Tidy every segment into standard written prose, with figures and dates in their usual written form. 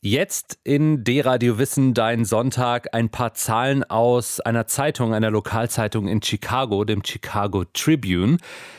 Jetzt in D-Radio Wissen, dein Sonntag, ein paar Zahlen aus einer Zeitung, einer Lokalzeitung in Chicago, dem Chicago Tribune.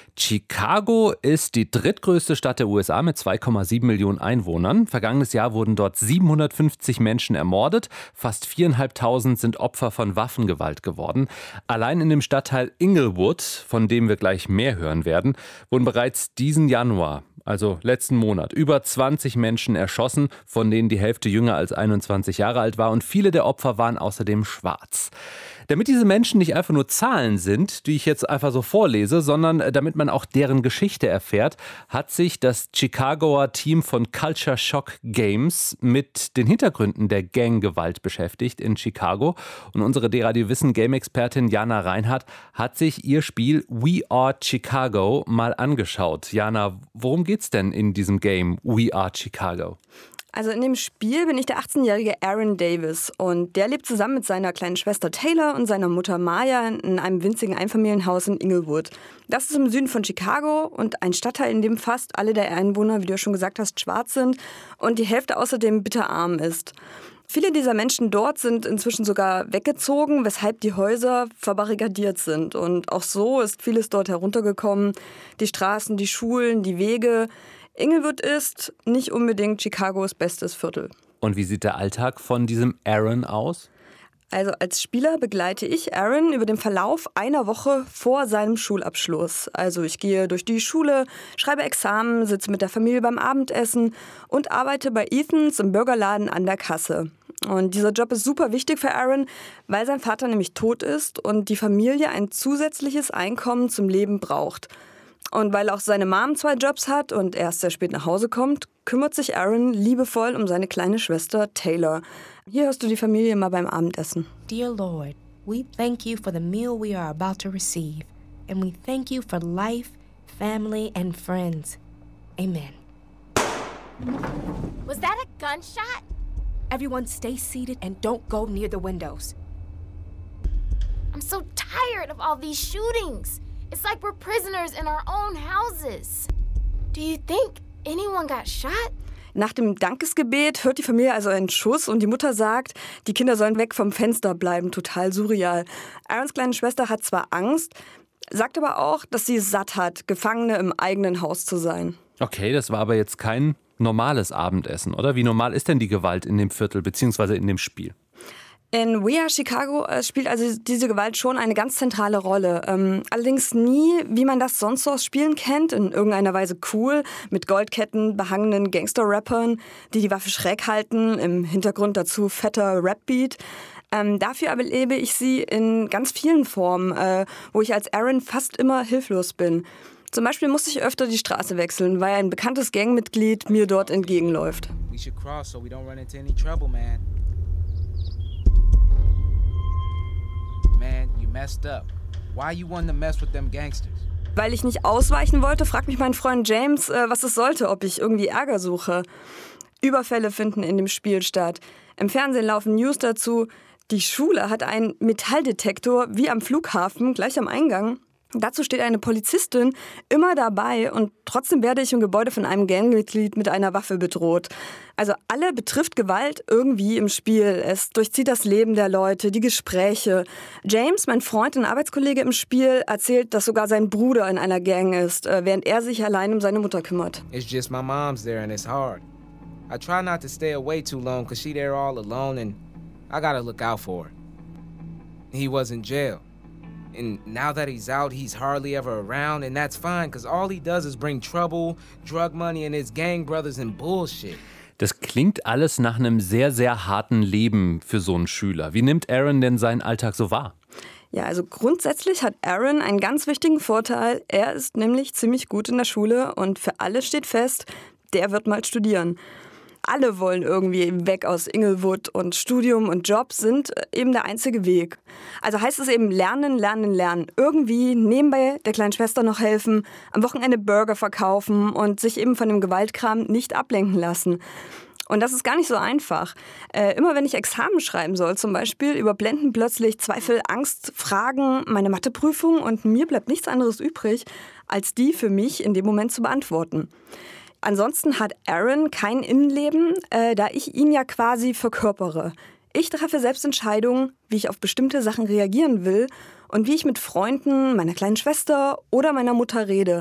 Chicago ist die drittgrößte Stadt der USA mit 2,7 Millionen Einwohnern. Vergangenes Jahr wurden dort 750 Menschen ermordet. Fast 4.500 sind Opfer von Waffengewalt geworden. Allein in dem Stadtteil Inglewood, von dem wir gleich mehr hören werden, wurden bereits diesen Januar, also letzten Monat, über 20 Menschen erschossen, von denen die Hälfte jünger als 21 Jahre alt war. Und viele der Opfer waren außerdem schwarz. Damit diese Menschen nicht einfach nur Zahlen sind, die ich jetzt einfach so vorlese, sondern damit man auch deren Geschichte erfährt, hat sich das Chicagoer Team von Culture Shock Games mit den Hintergründen der Ganggewalt beschäftigt in Chicago. Und unsere D-Radio Wissen Game-Expertin Jana Reinhardt hat sich ihr Spiel We Are Chicago mal angeschaut. Jana, worum geht's denn in diesem Game We Are Chicago? Also in dem Spiel bin ich der 18-jährige Aaron Davis und der lebt zusammen mit seiner kleinen Schwester Taylor und seiner Mutter Maya in einem winzigen Einfamilienhaus in Inglewood. Das ist im Süden von Chicago und ein Stadtteil, in dem fast alle der Einwohner, wie du schon gesagt hast, schwarz sind und die Hälfte außerdem bitterarm ist. Viele dieser Menschen dort sind inzwischen sogar weggezogen, weshalb die Häuser verbarrikadiert sind. Und auch so ist vieles dort heruntergekommen. Die Straßen, die Schulen, die Wege. Inglewood ist nicht unbedingt Chicagos bestes Viertel. Und wie sieht der Alltag von diesem Aaron aus? Also als Spieler begleite ich Aaron über den Verlauf einer Woche vor seinem Schulabschluss. Also ich gehe durch die Schule, schreibe Examen, sitze mit der Familie beim Abendessen und arbeite bei Ethans im Burgerladen an der Kasse. Und dieser Job ist super wichtig für Aaron, weil sein Vater nämlich tot ist und die Familie ein zusätzliches Einkommen zum Leben braucht. Und weil auch seine Mom 2 Jobs hat und erst sehr spät nach Hause kommt, kümmert sich Aaron liebevoll um seine kleine Schwester Taylor. Hier hörst du die Familie mal beim Abendessen. Dear Lord, we thank you for the meal we are about to receive. And we thank you for life, family and friends. Amen. Was that a gunshot? Everyone stay seated and don't go near the windows. I'm so tired of all these shootings. It's like we're prisoners in our own houses. Do you think anyone got shot? Nach dem Dankesgebet hört die Familie also einen Schuss und die Mutter sagt, die Kinder sollen weg vom Fenster bleiben. Total surreal. Aarons kleine Schwester hat zwar Angst, sagt aber auch, dass sie es satt hat, Gefangene im eigenen Haus zu sein. Okay, das war aber jetzt kein normales Abendessen, oder? Wie normal ist denn die Gewalt in dem Viertel bzw. in dem Spiel? In We Are Chicago spielt also diese Gewalt schon eine ganz zentrale Rolle. Allerdings nie, wie man das sonst so aus Spielen kennt, in irgendeiner Weise cool, mit Goldketten, behangenen Gangster-Rappern, die die Waffe schräg halten, im Hintergrund dazu fetter Rap-Beat. Dafür aber erlebe ich sie in ganz vielen Formen, wo ich als Aaron fast immer hilflos bin. Zum Beispiel musste ich öfter die Straße wechseln, weil ein bekanntes Gangmitglied mir dort entgegenläuft. We should cross so we don't run into any trouble, man. Man, you messed up. Why you wanting to mess with them gangsters? Weil ich nicht ausweichen wollte, fragt mich mein Freund James, was es sollte, ob ich irgendwie Ärger suche. Überfälle finden in dem Spiel statt. Im Fernsehen laufen News dazu. Die Schule hat einen Metalldetektor wie am Flughafen, gleich am Eingang. Dazu steht eine Polizistin immer dabei und trotzdem werde ich im Gebäude von einem Gangmitglied mit einer Waffe bedroht. Also alle betrifft Gewalt irgendwie im Spiel. Es durchzieht das Leben der Leute, die Gespräche. James, mein Freund und Arbeitskollege im Spiel, erzählt, dass sogar sein Bruder in einer Gang ist, während er sich allein um seine Mutter kümmert. It's just my mom's there and it's hard. I try not to stay away too long because she there all alone and I gotta look out for her. He was in jail. And now that he's out, he's hardly ever around, and that's fine, because all he does is bring trouble, drug money, and his gang brothers and bullshit. Das klingt alles nach einem sehr, sehr harten Leben für so einen Schüler. Wie nimmt Aaron denn seinen Alltag so wahr? Ja, also grundsätzlich hat Aaron einen ganz wichtigen Vorteil. Er ist nämlich ziemlich gut in der Schule und für alle steht fest, der wird mal studieren. Alle wollen irgendwie weg aus Inglewood und Studium und Job sind eben der einzige Weg. Also heißt es eben lernen, lernen, lernen. Irgendwie nebenbei der kleinen Schwester noch helfen, am Wochenende Burger verkaufen und sich eben von dem Gewaltkram nicht ablenken lassen. Und das ist gar nicht so einfach. Immer wenn ich Examen schreiben soll zum Beispiel, überblenden plötzlich Zweifel, Angst, Fragen, meine Matheprüfung und mir bleibt nichts anderes übrig, als die für mich in dem Moment zu beantworten. Ansonsten hat Aaron kein Innenleben, da ich ihn ja quasi verkörpere. Ich treffe selbst Entscheidungen, wie ich auf bestimmte Sachen reagieren will und wie ich mit Freunden, meiner kleinen Schwester oder meiner Mutter rede.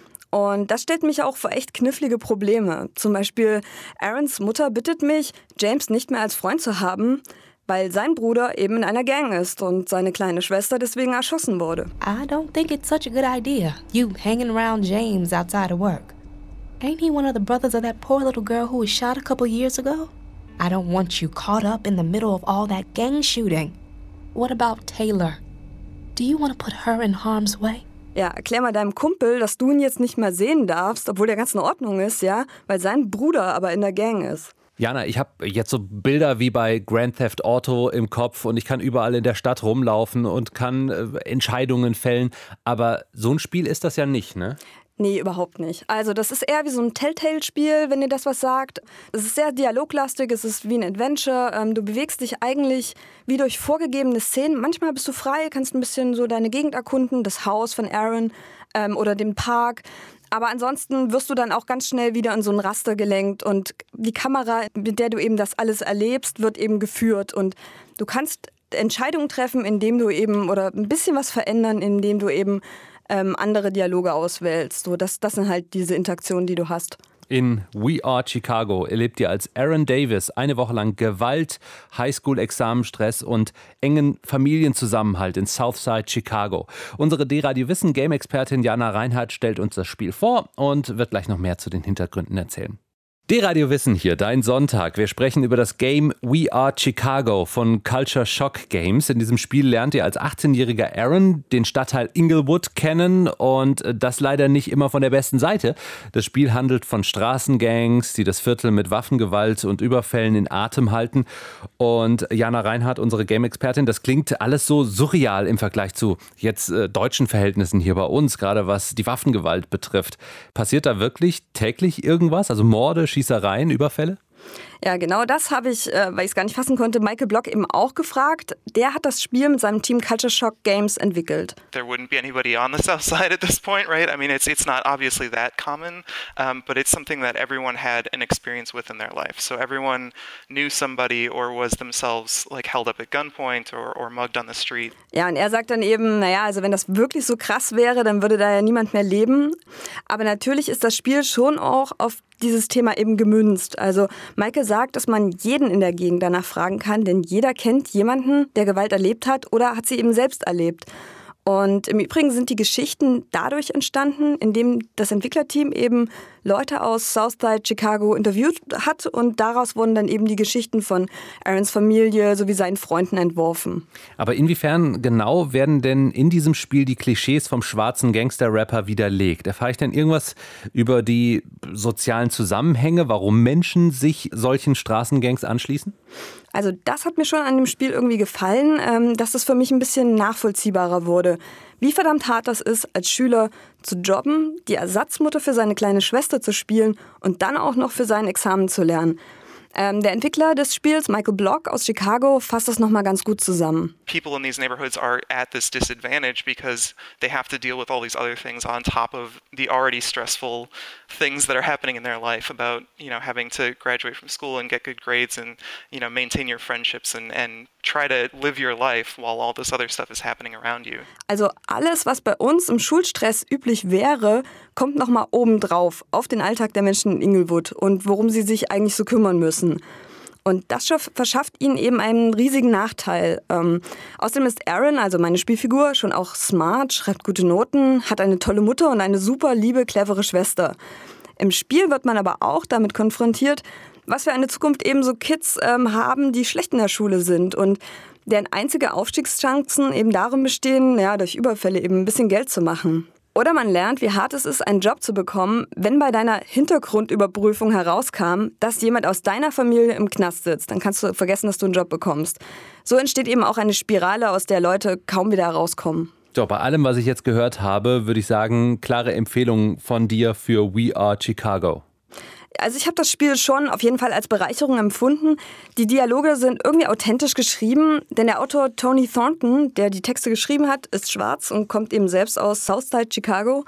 Und das stellt mich auch vor echt knifflige Probleme. Zum Beispiel Aarons Mutter bittet mich, James nicht mehr als Freund zu haben, weil sein Bruder eben in einer Gang ist und seine kleine Schwester deswegen erschossen wurde. I don't think it's such a good idea, you hanging around James outside of work. Ain't he one of the brothers of that poor little girl who was shot a couple years ago? I don't want you caught up in the middle of all that gang shooting. What about Taylor? Do you want to put her in harm's way? Ja, erklär mal deinem Kumpel, dass du ihn jetzt nicht mehr sehen darfst, obwohl der ganz in Ordnung ist, ja, weil sein Bruder aber in der Gang ist. Jana, ich habe jetzt so Bilder wie bei Grand Theft Auto im Kopf und ich kann überall in der Stadt rumlaufen und kann Entscheidungen fällen. Aber so ein Spiel ist das ja nicht, ne? Nee, überhaupt nicht. Also das ist eher wie so ein Telltale-Spiel, wenn dir das was sagt. Es ist sehr dialoglastig, es ist wie ein Adventure. Du bewegst dich eigentlich wie durch vorgegebene Szenen. Manchmal bist du frei, kannst ein bisschen so deine Gegend erkunden, das Haus von Aaron oder den Park. Aber ansonsten wirst du dann auch ganz schnell wieder in so ein Raster gelenkt und die Kamera, mit der du eben das alles erlebst, wird eben geführt und du kannst Entscheidungen treffen, indem du eben oder ein bisschen was verändern, indem du eben andere Dialoge auswählst. So, das sind halt diese Interaktionen, die du hast. In We Are Chicago erlebt ihr als Aaron Davis eine Woche lang Gewalt, Highschool-Examenstress und engen Familienzusammenhalt in Southside Chicago. Unsere D-Radio Wissen Game-Expertin Jana Reinhardt stellt uns das Spiel vor und wird gleich noch mehr zu den Hintergründen erzählen. D-Radio Wissen hier, dein Sonntag. Wir sprechen über das Game We Are Chicago von Culture Shock Games. In diesem Spiel lernt ihr als 18-jähriger Aaron den Stadtteil Inglewood kennen und das leider nicht immer von der besten Seite. Das Spiel handelt von Straßengangs, die das Viertel mit Waffengewalt und Überfällen in Atem halten. Und Jana Reinhardt, unsere Game-Expertin, das klingt alles so surreal im Vergleich zu jetzt deutschen Verhältnissen hier bei uns, gerade was die Waffengewalt betrifft. Passiert da wirklich täglich irgendwas? Also Morde, Schießereien, Überfälle? Ja, genau das habe ich, weil ich es gar nicht fassen konnte, Michael Block eben auch gefragt. Der hat das Spiel mit seinem Team Culture Shock Games entwickelt. There wouldn't be anybody on the south side at this point, right? I mean, it's not obviously that common, but it's something that everyone had an experience with in their life. So everyone knew somebody or was themselves like held up at gunpoint or mugged on the street. Ja, und er sagt dann eben, naja, also wenn das wirklich so krass wäre, dann würde da ja niemand mehr leben. Aber natürlich ist das Spiel schon auch auf dieses Thema eben gemünzt. Also Michael sagt, dass man jeden in der Gegend danach fragen kann, denn jeder kennt jemanden, der Gewalt erlebt hat oder hat sie eben selbst erlebt. Und im Übrigen sind die Geschichten dadurch entstanden, indem das Entwicklerteam eben Leute aus Southside Chicago interviewt hat und daraus wurden dann eben die Geschichten von Aarons Familie sowie seinen Freunden entworfen. Aber inwiefern genau werden denn in diesem Spiel die Klischees vom schwarzen Gangster-Rapper widerlegt? Erfahre ich denn irgendwas über die sozialen Zusammenhänge, warum Menschen sich solchen Straßengangs anschließen? Also das hat mir schon an dem Spiel irgendwie gefallen, dass das für mich ein bisschen nachvollziehbarer wurde. Wie verdammt hart das ist, als Schüler zu jobben, die Ersatzmutter für seine kleine Schwester zu spielen und dann auch noch für sein Examen zu lernen. Der Entwickler des Spiels, Michael Block aus Chicago, fasst das nochmal ganz gut zusammen. People in these neighborhoods are at this disadvantage because they have to deal with all these other things on top of the already stressful things that are happening in their life about, having to graduate from school and get good grades and, maintain your friendships and try to live your life while all this other stuff is happening around you. Also alles, was bei uns im Schulstress üblich wäre, kommt nochmal obendrauf auf den Alltag der Menschen in Inglewood und worum sie sich eigentlich so kümmern müssen. Und das verschafft ihnen eben einen riesigen Nachteil. Außerdem ist Aaron, also meine Spielfigur, schon auch smart, schreibt gute Noten, hat eine tolle Mutter und eine super liebe, clevere Schwester. Im Spiel wird man aber auch damit konfrontiert, was für eine Zukunft eben so Kids haben, die schlecht in der Schule sind und deren einzige Aufstiegschancen eben darin bestehen, durch Überfälle eben ein bisschen Geld zu machen. Oder man lernt, wie hart es ist, einen Job zu bekommen, wenn bei deiner Hintergrundüberprüfung herauskam, dass jemand aus deiner Familie im Knast sitzt. Dann kannst du vergessen, dass du einen Job bekommst. So entsteht eben auch eine Spirale, aus der Leute kaum wieder herauskommen. So, bei allem, was ich jetzt gehört habe, würde ich sagen, klare Empfehlung von dir für We Are Chicago. Also ich habe das Spiel schon auf jeden Fall als Bereicherung empfunden. Die Dialoge sind irgendwie authentisch geschrieben, denn der Autor Tony Thornton, der die Texte geschrieben hat, ist schwarz und kommt eben selbst aus Southside Chicago.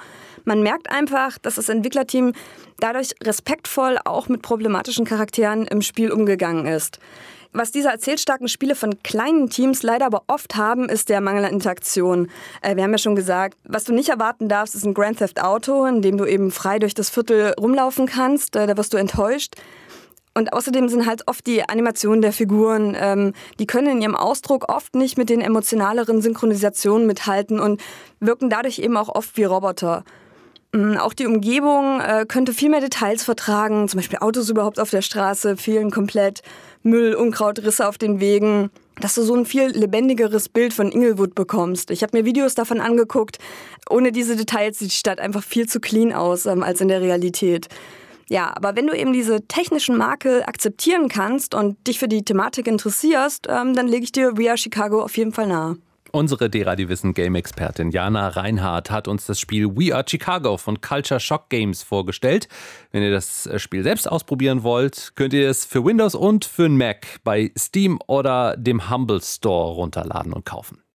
Man merkt einfach, dass das Entwicklerteam dadurch respektvoll auch mit problematischen Charakteren im Spiel umgegangen ist. Was diese erzählstarken Spiele von kleinen Teams leider aber oft haben, ist der Mangel an Interaktion. Wir haben ja schon gesagt, was du nicht erwarten darfst, ist ein Grand Theft Auto, in dem du eben frei durch das Viertel rumlaufen kannst. Da wirst du enttäuscht. Und außerdem sind halt oft die Animationen der Figuren, die können in ihrem Ausdruck oft nicht mit den emotionaleren Synchronisationen mithalten und wirken dadurch eben auch oft wie Roboter. Auch die Umgebung könnte viel mehr Details vertragen, zum Beispiel Autos überhaupt auf der Straße fehlen komplett, Müll, Unkraut, Risse auf den Wegen, dass du so ein viel lebendigeres Bild von Inglewood bekommst. Ich habe mir Videos davon angeguckt, ohne diese Details sieht die Stadt einfach viel zu clean aus als in der Realität. Ja, aber wenn du eben diese technischen Makel akzeptieren kannst und dich für die Thematik interessierst, dann lege ich dir We Are Chicago auf jeden Fall nahe. Unsere D-Radio-Wissen-Game-Expertin Jana Reinhardt hat uns das Spiel We Are Chicago von Culture Shock Games vorgestellt. Wenn ihr das Spiel selbst ausprobieren wollt, könnt ihr es für Windows und für Mac bei Steam oder dem Humble Store runterladen und kaufen.